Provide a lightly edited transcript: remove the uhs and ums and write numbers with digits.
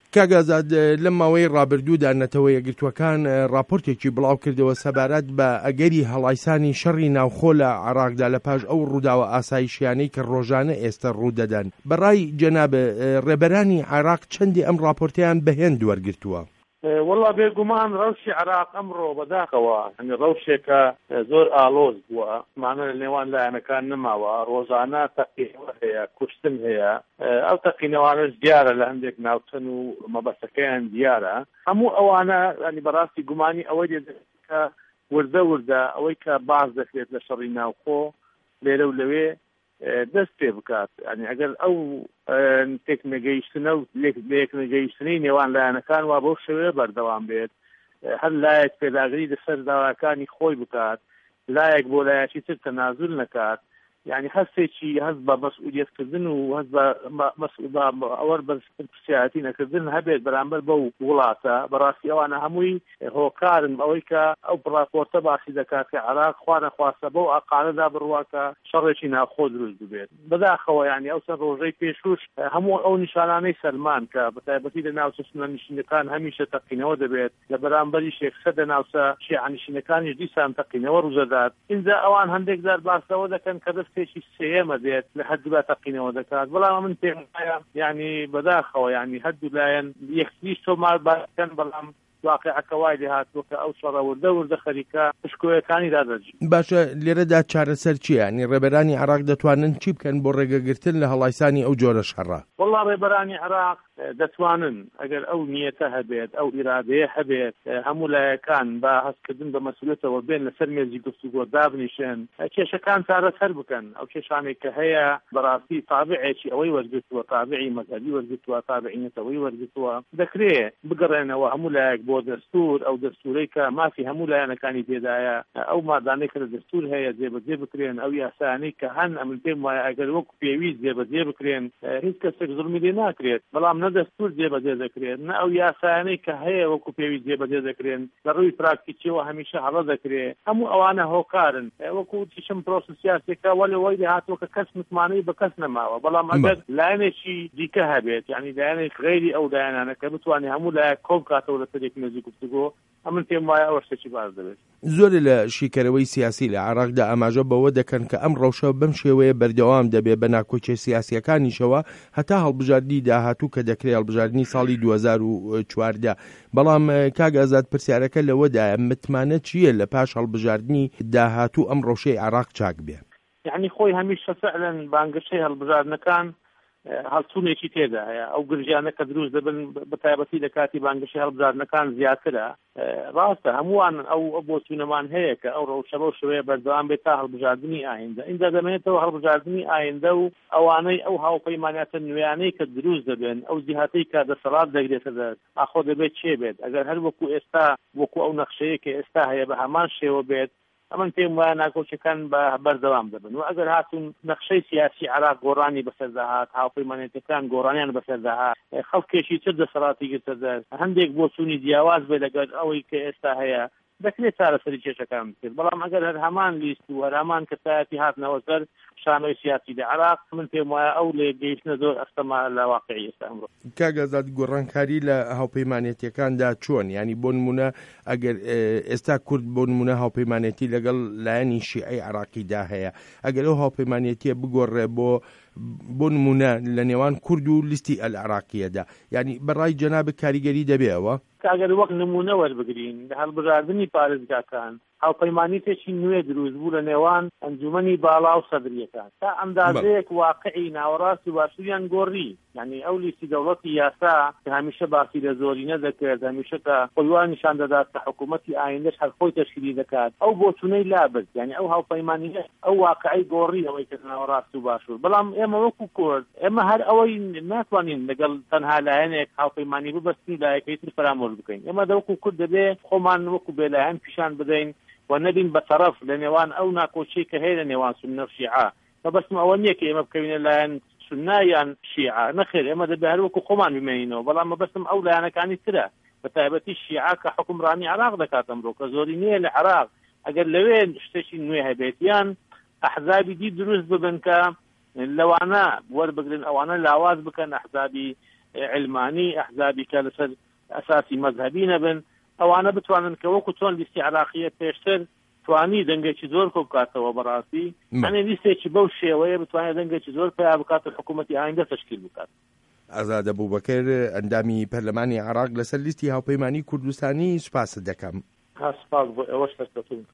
کاگازاد لەم ماوەی ڕابردوودا نەتەوە یەکگرتووەکان راپۆرتێکی بڵاو کردەوە سەبارەت بە ئەگەری هەڵایسانی شەڕی ناوخۆ لە عێراقدا لە پاش ئەو ڕووداوە ئاسایشیانەی کە ڕۆژانە ئێستا ڕوودەدەن. بەڕای جەناب ڕێبەرانی عێراق چەندی ئەم راپۆرتیان بەهێند وەرگرتووە؟ والله بێگومان ڕەوشی عێراق ئەمڕۆ بەداخەوە ڕەوشێکە زۆر ئالۆز بووە، مانە لە نێوان لایەنەکان نەماوە، ڕۆژانە تەقینەوە هەیە، کوشتن هەیە، ئەو تەقینەوانش دیارە لە هەندێک ناوچەن و مەبەستەکەیان دیارە. هەموو ئەوانە ینی بەڕاستی گومانی ئەوەی کە وردە وردە ئەوەی کە باز دەکرێت لە شەڕی ناوخۆ لێرە و لەوێ دەست پێ بکات. ینی ئەگەر ئەو تێکنەگەیشتنە و لێکنەگەیشتنی نێوان لایەنەکان وا بەو شێوەیە بەردەوام بێت، هەر لایەک پێداگری لەسەر داواکانی خۆی بکات، لایەک بۆ لایەکی تر تەنازول نەکات، یعنی هەستێکی هەست بە مەسئولیەتکردن و هەست بە ئەوەر بەرپرسیایەتی نەکردن هەبێت بەرامبەر بەو وڵاتە. بەڕاستی ئەوانە هەمووی هۆکارن ئەوەی کە ئەو راپۆرتە باسی دەکات کە عێراق خوا نەخواستە بەو ئاقانەدا بڕواکە شەڕێکی ناوخۆ دروست ببێت. بەداخەوە ینی ئەو چەند ڕۆژەی پێشوش هەموو ئەو نیشانانەی سەلمان کە بەتایبەتی لە ناوچە سونەنشینەکان هەمیشە تەقینەوە دەبێت، لە بەرامبەری شێخ لە ناوچە شیعەنشینەکانیش دیسان تەقینەوە ڕوودەدات. اینجا ئەوان هەندێک جار باسەوە دەکەن کە دەستێکی سێمە دێت لە هەردوو تەقینەوە دەکات، بەڵام من پێم وایە ینی بەداخەوە ینی هەردوو لایەن یەکتریش تۆمار باسکەن، بەڵام واقعەکە وای لێ هاتووە کە ئەو شەڕە وردە خەریکە پشکۆیەکانی دادەرچێت. باشە لێرەدا چارەسەر چییە؟ ینی ڕێبەرانی عێراق دەتوانن چی بکەن بۆ ڕێگەگرتن لە هەڵایسانی ئەو جۆرە شەڕە؟ والله ڕێبەرانی عێراق دەتوانن ئەگەر ئەو نیەتە هەبێت، ئەو ئیرادەیە هەبێت، هەموو لایەکان بە هەستکردن بە مەسئولیەتەوە بێن لەسەر مێزی گفتوگۆ دابنیشن، کێشەکان چارەسەر بکەن. ئەو کێشانێک کە هەیە بەڕاستی تابعێکی ئەوەی وەرگرتووە، تابعی مەذهبی وەرگرتووە، تابعی نەتەوەی وەرگرتووە، دەکرێت بگەڕێنەوە هەموو لایەک بۆ دەستور، ئەو دەستورەی کە مافی هەموو لایەنەکانی تێدایە، ئەو مادانەی کە لە دەستور هەیە جێبەجێ بکرێن، ئەو یاسانەی کە هەن ئەمن پێم وایە ئەگەر وەکو پێویست جێبەجێ بکرێن هیچ کەسێک زوڵمی لێ ناکرێت، بەڵام نە دەستور جێبەجێ دەکرێت، نە ئەو یاسانەی کە هەیە وەکو پێویست جێبەجێ دەکرێن، لە ڕووی پراکتیکیەوە هەمیشە هەڵە دەکرێت. هەموو ئەوانە هۆکارن، وەکو تیشم پرۆسس سیاسیەکە وەی لێ هاتووە کە کەس متمانەی بە کەس نەماوە، بەڵام ئەگەر لایەنێکی دیکە هەبێت، یعنی لایەنێک غەیری ئەو لایەنانە کە بتوانێت هەموو لایەک کۆم بکاتەوە لەسەر یەک مێزی گفتوگۆ، ئەمن پێم وایە ئەوە شتێکی باش دەبێت. زۆر لە شیکەرەوەی سیاسی لە عێراقدا ئاماژە بەوە دەکەن کە ئەم ڕەوشە بەم شێوەیە بەردەوام دەبێت بە ناکۆچێ سیاسیەکانیشەوە هەتا هەڵبژاردننی داهاتوو کە دەکرێت هەڵبژاردننی ساڵی 2014. بەڵام کاگازاد پرسیارەکە لەوەدایە متمانە چییە لە پاش هەڵبژاردننی داهاتوو ئەم ڕەوشەی عێراق چاک بێ؟ یعنی خۆی هەمیشە فعلەن بانگشەی هەڵبژاردنەکان هەڵچوونێکی تێدا هەیە، ئەو گرژیانە کە دروست دەبن بەتایبەتی لە کاتی بانگشەی هەڵبژاردنەکان زیاترە. ڕاستە هەمووان ئەو بۆچوونەمان هەیە کە ئەو ڕەوشە بەو شێوەیە بەردەوام بێت تا هەڵبژاردننی ئایندە. اینجا دەمێنێتەوە هەڵبژاردننی ئایندە و ئەوانەی ئەو هاوپەیمانیاتە نوێیانەی کە دروست دەبێن، ئەو جیهاتەی کە دەسەڵات دەگرێتە دەست، ئاخۆ دەبێت چێ بێت؟ ئەگەر هەر وەکو ئێستا وەکو ئەو نەخشەیە کە ئێستا هەیە بە هەمان شێوە بێت، ئەمن پێم وایە ناکۆچەکان بە بەردەوام دەبن. و ئەگەر هاتون نەخشەی سیاسی عێراق گۆڕانی بەسەرداهات، هاوپەیمانیەتەکان گۆڕانیان بەسەرداهات، خەڵکێکی تر دەسەڵاتی گرتە دەست، هەندێک بۆچوونی جیاواز بێ لەگەڵ ئەوەی کە ئێستا هەیە، دەکرێت چارەسەری کێشەکان بکرێت. بەڵام ئەگەر هەر هەمان لیست و هەر هەمان کەسایەتی هاتنەوە سەر شانۆی سیاسی لە عێراق، من پێم وایە ئەو لێ گەیشتنە زۆر ئەستەما لە واقعی ئێستا ئەمڕۆ. کاگازاد گۆڕانکاری لە هاوپەیمانێتیەکاندا چۆن؟ ینی بۆ نمونە ئەگەر ئێستا کورد بۆ نمونە هاوپەیمانێتی لەگەڵ لایەنی شیعەی عێراقیدا هەیە، ئەگەر ئەو هاوپەیمانێتیە بگۆڕێ بۆ نمونە لە نێوان کورد و لیستی ئەلعێراقیەدا، ینی بەڕای جەنابە کاریگەری دەبێەوە؟ کاگەر وەک نمونە وەربگرین لە هەڵبژاردننی پارێزگاکان هاوپەیمانیتێکی نوێ دروست بوو لە نێوان ئەنجومەنی باڵا و سەدرریەکان تا ئەندازەیەک واقعی ناوەڕاست و باشووریان گۆڕی. یعنی ئەو لیستی دەوڵەتی یاسا کە هەمیشە باسی لە زۆرینە دەکرد، هەمیشە کە خۆیوان نیشان دەدات کە حکوومەتی ئایندەش هەر خۆی تەشکیلی دەکات، ئەو بۆچوونەی لابرد. یعنی ئەو هاوپەیمانیە ئەو واقعی گۆڕی ئەوەی کە ناوەڕاست و باشوور. بەڵام ئێمە وەکو کورد ئێمە هەر ئەوەی ناتوانین لەگەڵ تەنها لایەنێک هاوپەیمانی ببەستین لایەکەی تر فرامۆژ بکەین. ئێمە دەوەکو کورد دەبێ خۆمان وەکو بێلایەن پیشان بدەین و نەبین بەتەرەف لە نێوان ئەو ناکۆچەی کە هەیە لە نێوان سوننە و شیعە. بەبەستم ئەوە نییە کە ئێمە بکەوینە لایەن سوننا یان شیعە، نەخێر، ئێمە دەبێ هەر وەکو خۆمان بمێنینەوە. بەڵام مەبەستم ئەو لایەنەکانی ترە، بەتایبەتی شیعە کە حکومڕانی عێراق دەکات ئەمڕۆ، کە زۆری نییە لە عێراق. ئەگەر لەوێ شتێکی نوێ هەبێت یان ئەحزابی دی دروست ببن کە لەوانە وەربگرن، ئەوانە لاواز بکەن ئەحزابی علمانی ئەحزابی کە لەسەر ئەساسی مەذهبی نەبن ئەوانە بتوانن کە وەکو چۆن لیستی عراقیە پێشتر توانی دەنگێکی زۆر کۆ بکاتەوە بەڕاستی ئەنێ لیستێکی بەو شێوەیە بتوانێت دەنگێکی زۆر پیا بکاتە حکوومەتی ئایندە تشکیل بکات. ئازاد ئەبوبەکر ئەندامی پەرلەمانی عراق لەسەر لیستی هاوپەیمانی کوردستانی سوپاس دەکەم. سپاس بۆ ئێوەش دەستەتون.